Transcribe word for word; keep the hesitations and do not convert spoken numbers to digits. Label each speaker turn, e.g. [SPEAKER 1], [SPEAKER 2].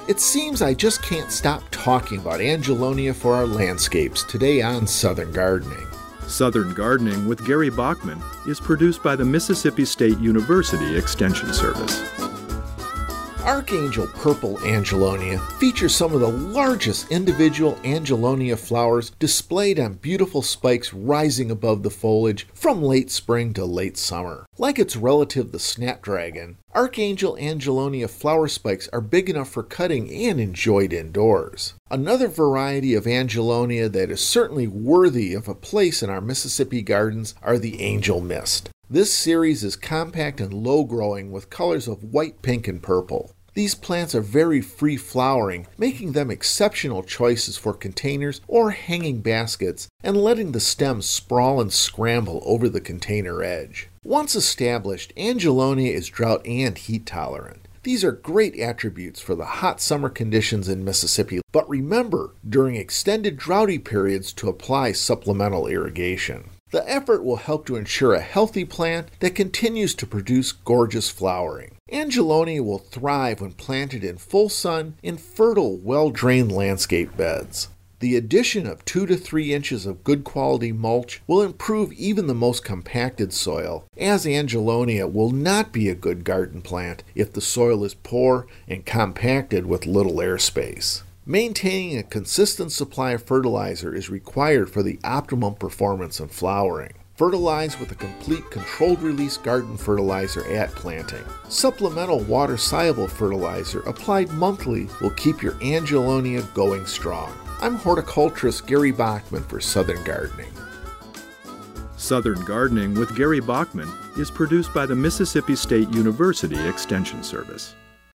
[SPEAKER 1] It seems I just can't stop talking about Angelonia for our landscapes today on Southern Gardening.
[SPEAKER 2] Southern Gardening with Gary Bachman is produced by the Mississippi State University Extension Service.
[SPEAKER 1] Archangel Purple Angelonia features some of the largest individual Angelonia flowers displayed on beautiful spikes rising above the foliage from late spring to late summer. Like its relative the snapdragon, Archangel Angelonia flower spikes are big enough for cutting and enjoyed indoors. Another variety of Angelonia that is certainly worthy of a place in our Mississippi gardens are the Angel Mist. This series is compact and low-growing with colors of white, pink, and purple. These plants are very free-flowering, making them exceptional choices for containers or hanging baskets and letting the stems sprawl and scramble over the container edge. Once established, Angelonia is drought and heat tolerant. These are great attributes for the hot summer conditions in Mississippi, but remember during extended droughty periods to apply supplemental irrigation. The effort will help to ensure a healthy plant that continues to produce gorgeous flowering. Angelonia will thrive when planted in full sun in fertile, well-drained landscape beds. The addition of two to three inches of good quality mulch will improve even the most compacted soil, as Angelonia will not be a good garden plant if the soil is poor and compacted with little airspace. Maintaining a consistent supply of fertilizer is required for the optimum performance in flowering. Fertilize with a complete controlled release garden fertilizer at planting. Supplemental water-soluble fertilizer applied monthly will keep your Angelonia going strong. I'm horticulturist Gary Bachman for Southern Gardening.
[SPEAKER 2] Southern Gardening with Gary Bachman is produced by the Mississippi State University Extension Service.